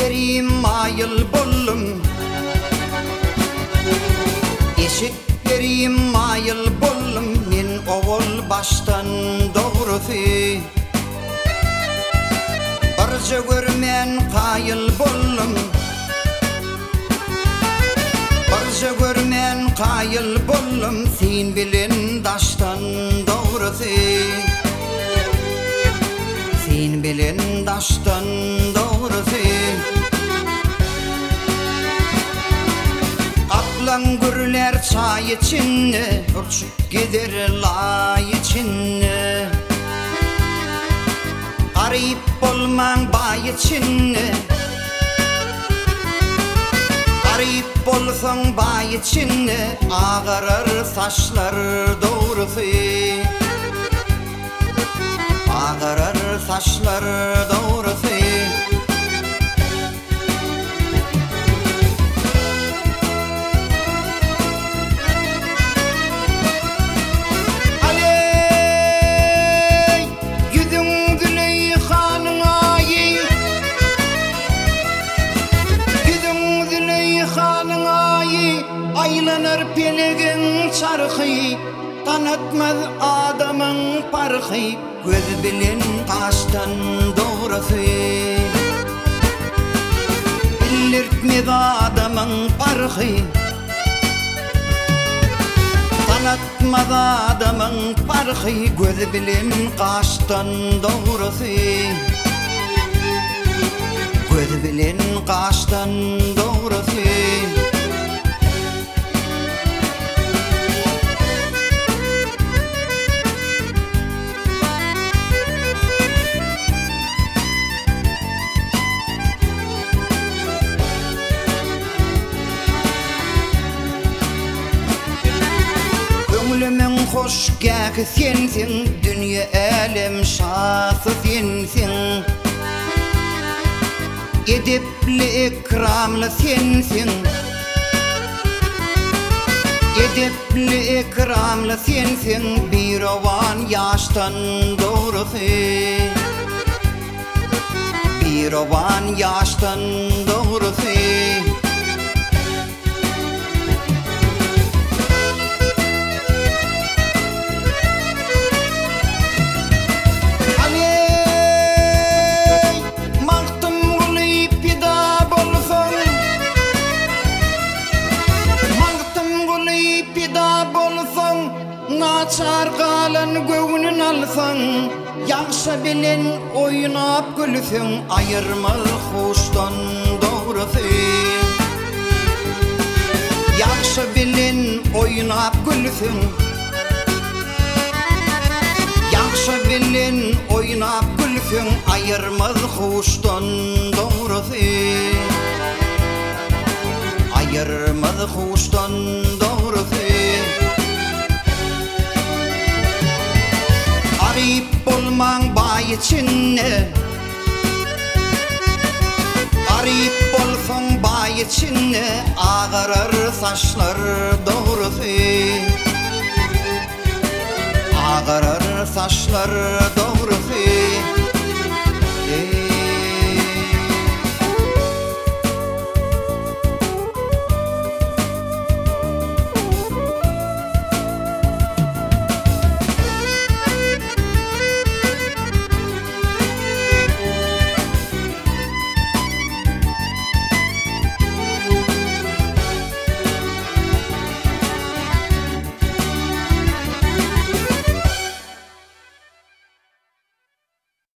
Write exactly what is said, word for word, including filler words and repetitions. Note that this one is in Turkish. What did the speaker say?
Eşiklerim mayıl bollum, eşiklerim mayıl bollum, men oğul baştan doğrusu. Barca görmen kayıl bollum, barca görmen kayıl bollum, sen bilin daştan doğrusu. Sen bilin daştan doğrusu. Aklan gürler çay içinne, uçup gider lay içinne. Garip bolman bay içinne, garip bolsan bay içinne, ağarar saçlar doğrusu. Ağarar saçlar doğrusu. Aylanır pelegin çarxı, tanıtmaz adamın parxı, göz bilin kaştan doğrusu. Bilirtmez adamın parxı, tanıtmaz adamın parxı, göz bilin kaştan doğrusu. Göz bilin kaştan doğrusu. Gönlümün hoş gâkı sensin, dünya elem şahsı sensin. Edepli ikramlı sensin, edepli ikramlı sensin, bir ovan yaştan doğrusu. Bir ovan yaştan doğrusu. Naçar kalan göğünün alsan, yaxşı bilin oynap gülsün, ayırmal hoştan doğrusu. Yaxşı bilin oynap gülsün, yaxşı bilin oynap gülsün, ayırmal hoştan doğrusu. Ayırmal hoştan doğrusu. Garip bolman bay içinne, garip bolsan bay içinne, ağarar saçlar doğrusu. Ağarar saçlar doğrusu.